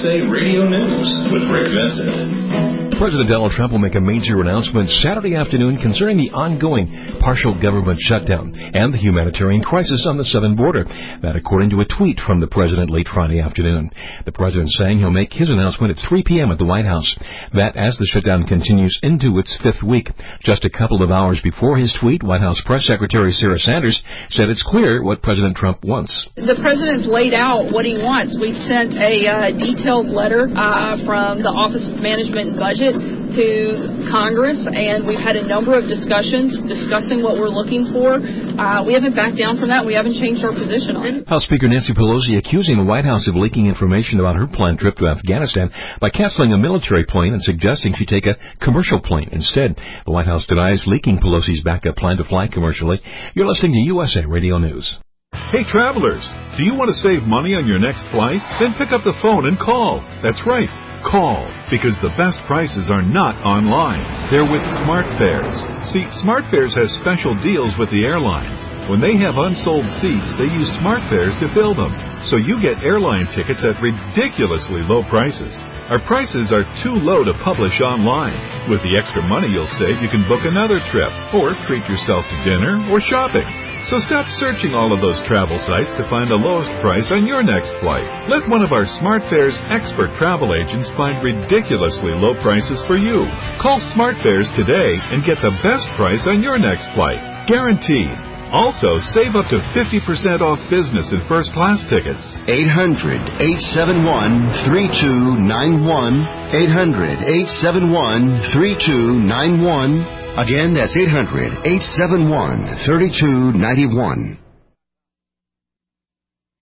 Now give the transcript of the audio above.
USA Radio News with Rick Vincent. President Donald Trump will make a major announcement Saturday afternoon concerning the ongoing partial government shutdown and the humanitarian crisis on the southern border. That according to a tweet from the president late Friday afternoon. The president saying he'll make his announcement at 3 p.m. at the White House. That as the shutdown continues into its fifth week. Just a couple of hours before his tweet, White House Press Secretary Sarah Sanders said it's clear what President Trump wants. The president's laid out what he wants. We sent a detailed letter from the Office of Management and Budget to Congress, and we've had a number of discussions discussing what we're looking for. We haven't backed down from that. We haven't changed our position on it. House Speaker Nancy Pelosi accusing the White House of leaking information about her planned trip to Afghanistan by canceling a military plane and suggesting she take a commercial plane instead. The White House denies leaking Pelosi's backup plan to fly commercially. You're listening to USA Radio News. Hey travelers, do you want to save money on your next flight? Then pick up the phone and call. That's right. Call, because the best prices are not online. They're with SmartFares. See, SmartFares has special deals with the airlines. When they have unsold seats, they use SmartFares to fill them. So you get airline tickets at ridiculously low prices. Our prices are too low to publish online. With the extra money you'll save, you can book another trip, or treat yourself to dinner or shopping. So stop searching all of those travel sites to find the lowest price on your next flight. Let one of our SmartFares expert travel agents find ridiculously low prices for you. Call SmartFares today and get the best price on your next flight. Guaranteed. Also, save up to 50% off business and first-class tickets. 800-871-3291. 800-871-3291. Again, that's 800-871-3291.